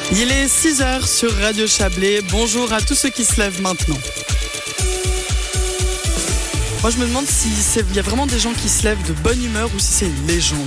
Il est 6h sur Radio Chablais. Bonjour à tous ceux qui se lèvent maintenant. Moi, je me demande s'il y a vraiment des gens qui se lèvent de bonne humeur ou si c'est une légende.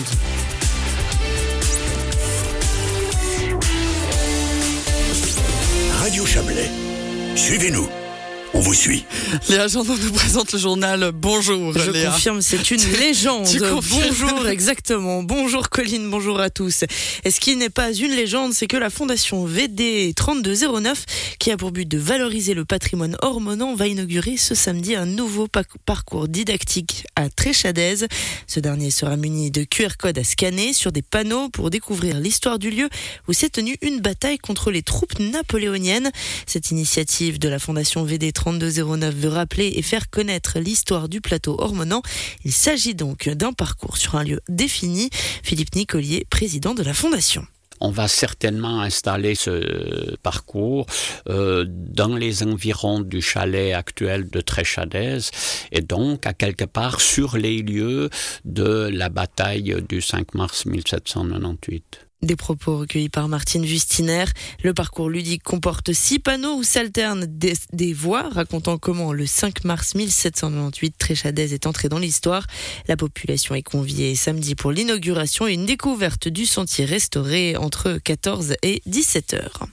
Radio Chablais, suivez-nous. On vous suit. Léa Gendron nous présente le journal. Bonjour Je Léa. confirme, c'est une légende. Tu confirmes. Bonjour, exactement. Bonjour Colline, bonjour à tous. Et ce qui n'est pas une légende, c'est que la fondation VD 3209, qui a pour but de valoriser le patrimoine ormonan, va inaugurer ce samedi un nouveau parcours didactique à Tréchadez. Ce dernier sera muni de QR code à scanner sur des panneaux pour découvrir l'histoire du lieu où s'est tenue une bataille contre les troupes napoléoniennes. Cette initiative de la fondation VD 3209 veut rappeler et faire connaître l'histoire du plateau ormonan. Il s'agit donc d'un parcours sur un lieu défini. Philippe Nicolier, président de la fondation. On va certainement installer ce parcours dans les environs du chalet actuel de Tréchadez et donc à quelque part sur les lieux de la bataille du 5 mars 1798. Des propos recueillis par Martine Justiner. Le parcours ludique comporte 6 panneaux où s'alternent des voix racontant comment le 5 mars 1798, Tréchadez est entré dans l'histoire. La population est conviée samedi pour l'inauguration et une découverte du sentier restauré entre 14 et 17 heures.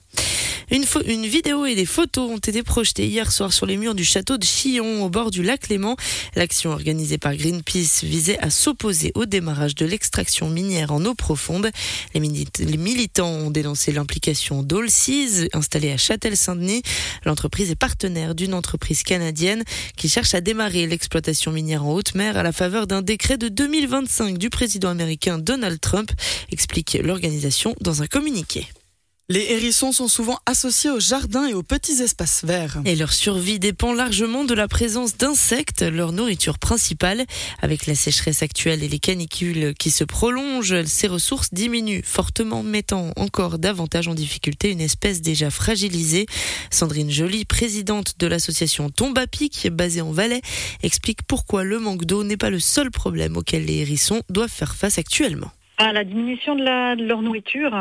Une vidéo et des photos ont été projetées hier soir sur les murs du château de Chillon, au bord du lac Léman. L'action organisée par Greenpeace visait à s'opposer au démarrage de l'extraction minière en eau profonde. Les militants ont dénoncé l'implication d'Allseas, installée à Châtel-Saint-Denis. L'entreprise est partenaire d'une entreprise canadienne qui cherche à démarrer l'exploitation minière en haute mer à la faveur d'un décret de 2025 du président américain Donald Trump, explique l'organisation dans un communiqué. Les hérissons sont souvent associés aux jardins et aux petits espaces verts. Et leur survie dépend largement de la présence d'insectes, leur nourriture principale. Avec la sécheresse actuelle et les canicules qui se prolongent, ces ressources diminuent fortement, mettant encore davantage en difficulté une espèce déjà fragilisée. Sandrine Joly, présidente de l'association Tombe à Pic, basée en Valais, explique pourquoi le manque d'eau n'est pas le seul problème auquel les hérissons doivent faire face actuellement. La diminution de leur nourriture,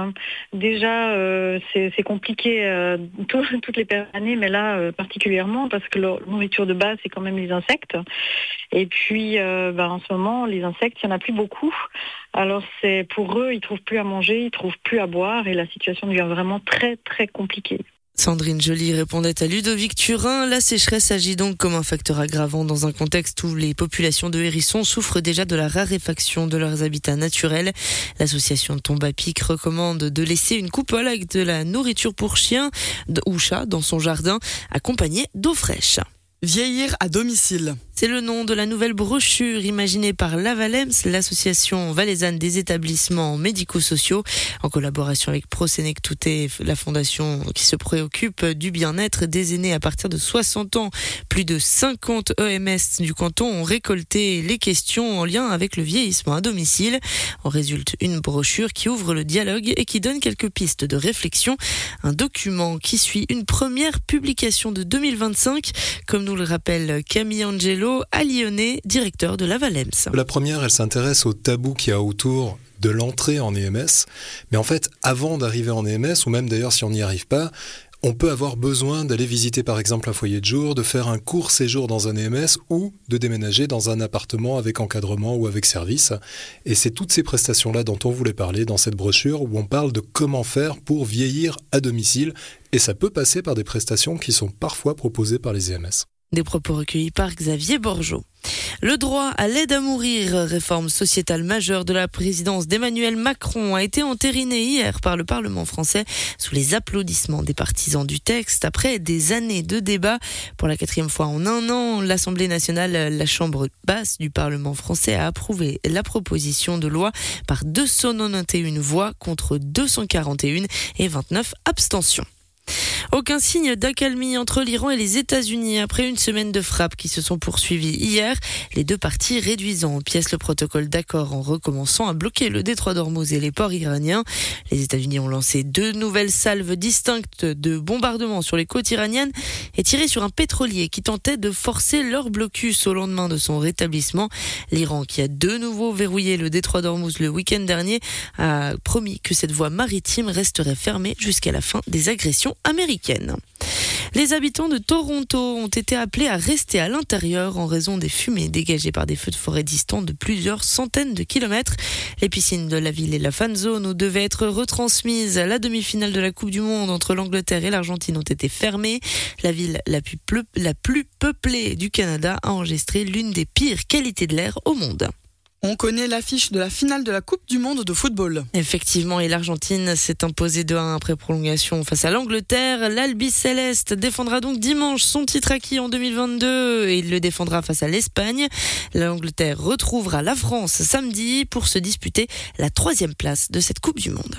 déjà c'est compliqué toutes les années, mais là particulièrement parce que leur nourriture de base c'est quand même les insectes. Et puis en ce moment les insectes il y en a plus beaucoup. Alors c'est pour eux ils trouvent plus à manger, ils trouvent plus à boire et la situation devient vraiment très très compliquée. Sandrine Joly répondait à Ludovic Turin. La sécheresse agit donc comme un facteur aggravant dans un contexte où les populations de hérissons souffrent déjà de la raréfaction de leurs habitats naturels. L'association Tombe à Pic recommande de laisser une coupole avec de la nourriture pour chiens ou chats dans son jardin, accompagnée d'eau fraîche. Vieillir à domicile. C'est le nom de la nouvelle brochure imaginée par l'Avalems, l'association valaisanne des établissements médico-sociaux, en collaboration avec Prosenectute, la fondation qui se préoccupe du bien-être des aînés à partir de 60 ans. Plus de 50 EMS du canton ont récolté les questions en lien avec le vieillissement à domicile. En résulte une brochure qui ouvre le dialogue et qui donne quelques pistes de réflexion. Un document qui suit une première publication de 2025, comme nous le rappelle Camille Angelo, à Lyonnais, directeur de l'Avalems. La première, elle s'intéresse au tabou qu'il y a autour de l'entrée en EMS. Mais en fait, avant d'arriver en EMS, ou même d'ailleurs si on n'y arrive pas, on peut avoir besoin d'aller visiter par exemple un foyer de jour, de faire un court séjour dans un EMS ou de déménager dans un appartement avec encadrement ou avec service. Et c'est toutes ces prestations-là dont on voulait parler dans cette brochure où on parle de comment faire pour vieillir à domicile. Et ça peut passer par des prestations qui sont parfois proposées par les EMS. Des propos recueillis par Xavier Borgeaud. Le droit à l'aide à mourir, réforme sociétale majeure de la présidence d'Emmanuel Macron, a été entériné hier par le Parlement français sous les applaudissements des partisans du texte. Après des années de débats, pour la 4e fois en un an, l'Assemblée nationale, la chambre basse du Parlement français, a approuvé la proposition de loi par 291 voix contre 241 et 29 abstentions. Aucun signe d'accalmie entre l'Iran et les États-Unis après une semaine de frappes qui se sont poursuivies hier. Les deux parties réduisant en pièces le protocole d'accord en recommençant à bloquer le détroit d'Ormuz et les ports iraniens. Les États-Unis ont lancé 2 nouvelles salves distinctes de bombardements sur les côtes iraniennes et tiré sur un pétrolier qui tentait de forcer leur blocus au lendemain de son rétablissement. L'Iran, qui a de nouveau verrouillé le détroit d'Ormuz le week-end dernier, a promis que cette voie maritime resterait fermée jusqu'à la fin des agressions américaines. Les habitants de Toronto ont été appelés à rester à l'intérieur en raison des fumées dégagées par des feux de forêt distants de plusieurs centaines de kilomètres. Les piscines de la ville et la fan zone où devait être retransmise la demi-finale de la Coupe du Monde entre l'Angleterre et l'Argentine ont été fermées. La ville la plus peuplée du Canada a enregistré l'une des pires qualités de l'air au monde. On connaît l'affiche de la finale de la Coupe du Monde de football. Effectivement, et l'Argentine s'est imposée 2-1 après prolongation face à l'Angleterre. L'Albiceleste défendra donc dimanche son titre acquis en 2022 et il le défendra face à l'Espagne. L'Angleterre retrouvera la France samedi pour se disputer la 3e place de cette Coupe du Monde.